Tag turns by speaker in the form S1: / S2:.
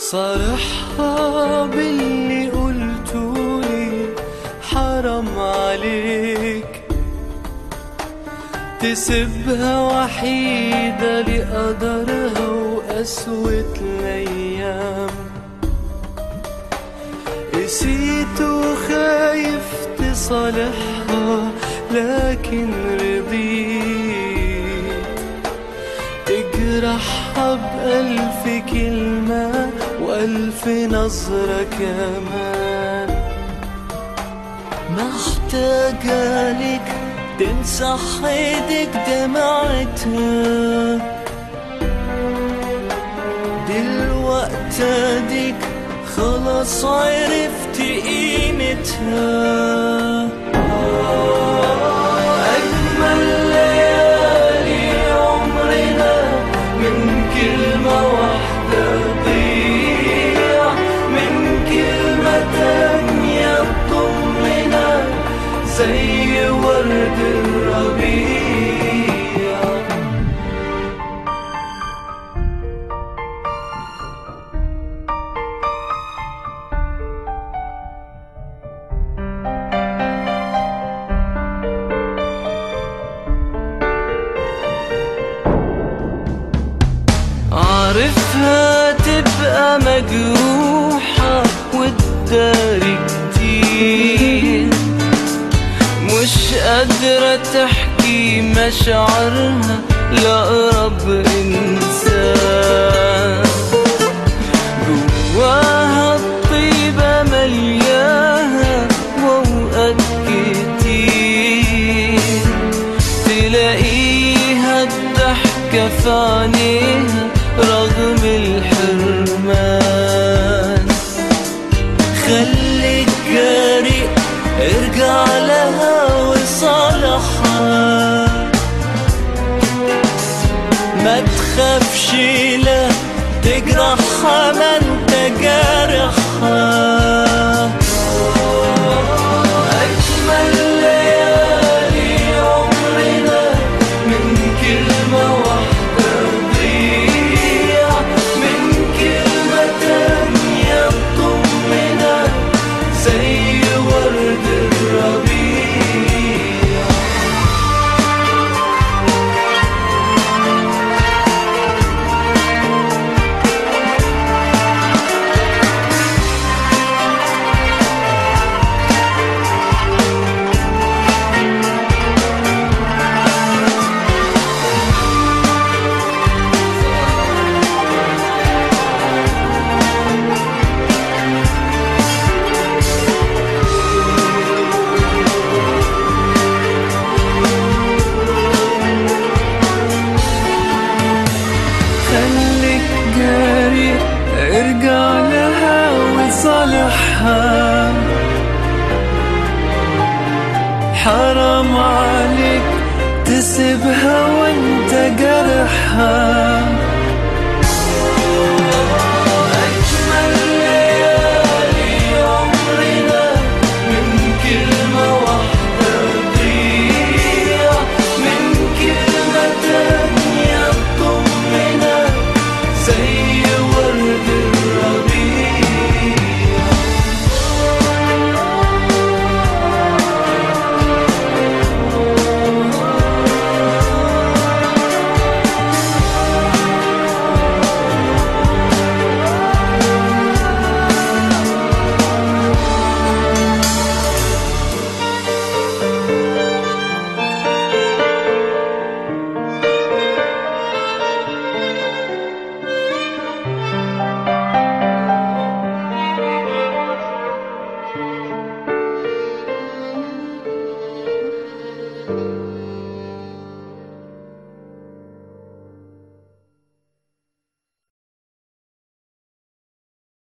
S1: صارحها باللي قلتولي، حرام عليك تسيبها وحيدة لقدرها وقسوة الأيام. قسيت وخايف تصالحها لكن رضيت تجرحها بألف كلمة وألف نظرة كمان. محتاجة لك تمسح ايدك دمعتها، دلوقتي اديك خلاص عرفت قيمتها. أجمل ليالي عمرنا من كلمة واحدة تضيع، من كلمة تانية تطمنا زي ورد الربيع. عارفها تبقى مجروحة وتداري كتير، مش قادرة تحكي مشاعرها لأقرب إنسان. جواها الطيبة ملياها وأوقات كتير تلاقيها الضحكة في عينيها رغم الحرمان. خليك جريء ارجع لها وصالحها، ما تخافش لا تجرحها ما انت جارحها. أجمل ليالي عمرنا من كلمة واحدة تضيع، من كلمة تانية تطمنا زي ورد الربيع. خليك جريء ارجع لها وصالحها، حرام عليك تسيبها وانت جرحها.